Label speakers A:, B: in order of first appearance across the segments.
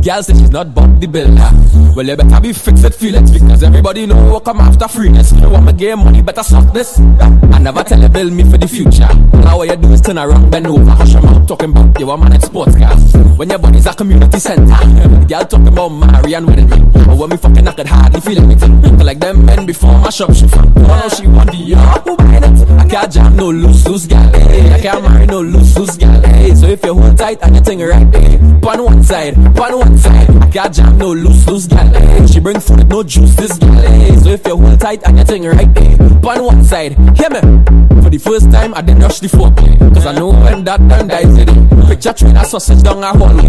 A: girl says she's not Bob the Builder. Well, you better be fixed it, feel it, because everybody know what come after freeness. You want me game money, better suck this. I never tell you build me for the future. All what you do is turn around, bend over, hush your mouth, talking about you a man in sports car. When your body's a community center, the girl talking about marry and wedding ring. But when me fucking I could hardly feel anything. Like them men before my shop she found. Oh no, she want the who buying it? I can't jam no loose gal. I can't marry no loose gal. So if you hold tight and you think right, pan one side. I can't jam no loose gal. She bring food, no juice, this gal. So if you hold tight and you think right, pan one side. Hear me? For the first time I didn't rush the foreplay, cause I know when that turn dies it. Picture train a sausage down a hallway.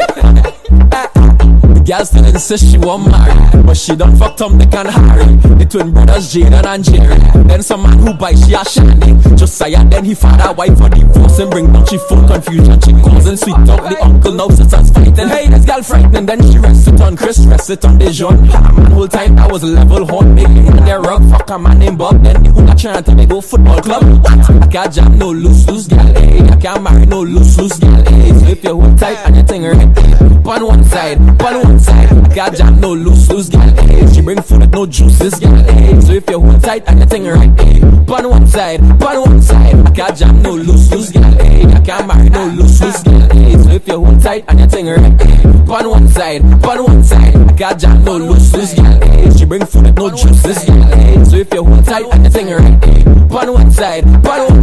A: The girl still insists she want marry, but she done fucked up Nick and Harry, the twin brothers Jaden and Jerry. Then some man who buy she a shandy, just say then he found a wife for divorce and bring down she full confusion. She causing sweet talk, the uncle now sits and fighting. Hey, this girl frightening, then she rests it on Chris, rests it on Dejon. Man, whole time I was level hot, making their rug, fuck a man named Bob. Then who not trying to make go football club? What? I can't jam no loose gal, I can't marry no loose gal. So if you hold tight and you think right, pan one side. I can't jam no loose gal. She bring food with no juices gal. So if you hold tight and you think right, pan one side. I can't jam no loose gal. I can't marry no loose gal. So if you hold tight and you think right, pan one side. I can't jam no loose gal. She bring food with no juices gal. So if you hold tight and you think right, pan one side.